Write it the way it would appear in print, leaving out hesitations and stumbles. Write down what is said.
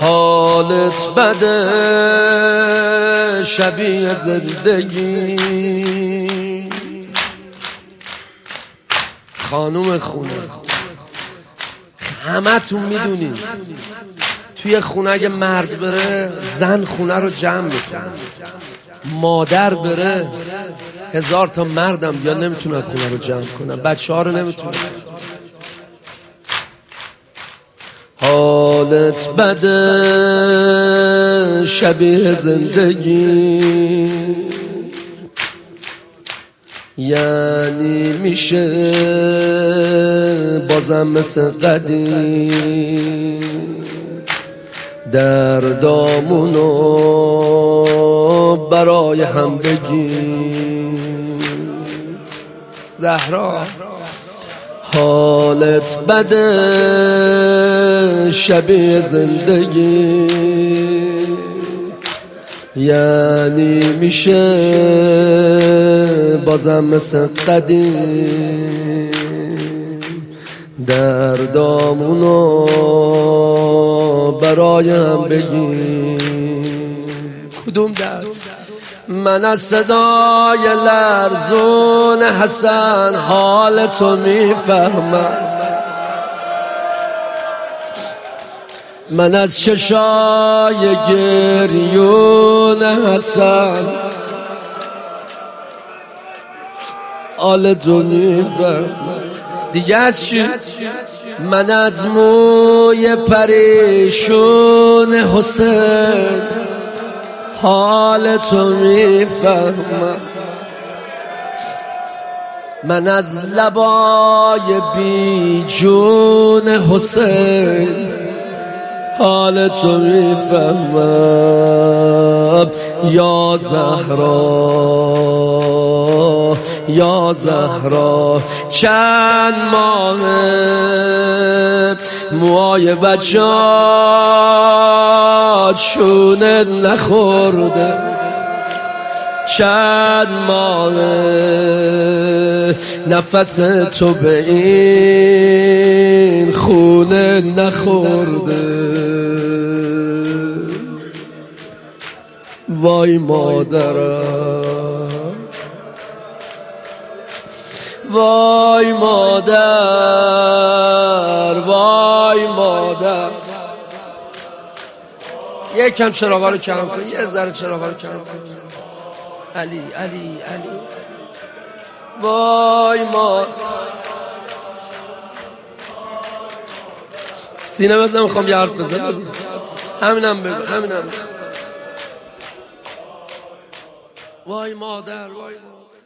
حالت بده شبیه زندگی. خانوم خونه همه تون میدونید توی خونه اگه مرد بره زن خونه رو جمع میکنه، مادر بره 1000 تا مردم یا نمیتونن خونه رو جمع کنن، بچه ها رو نمیتونن. حالت بده شبیه زندگی، یعنی میشه بازم مثل قدیم دردامونو برای هم بگیم. زهرا حالت بده شبیه زندگی، یعنی میشه بازم مثل قدیم دردامونو برایم بگیم. کدوم درد؟ من از صدای لرزون حسن حال تو میفهمم، من از چشای گریون حسن حال تو میفهمم. دیگه از چی؟ من از موی پریشون حسین حال تو میفهمم، من از لبای بی جون حسین حال تو میفهمم. یا زهرا یا زهرا چند ماهه موهای بچه‌ات شونه نخورده، چند ماهه نفس تو به این خونه نخورده. وای مادرم، وای مادر، وای مادر. یکم چراغا رو کم کن، یه ذره چراغا رو کم کن. علی علی علی. وای مادر. سینه بزن، میخوام یه حرف بزنم. همینم بگو، همینم. وای مادر، وای مادر.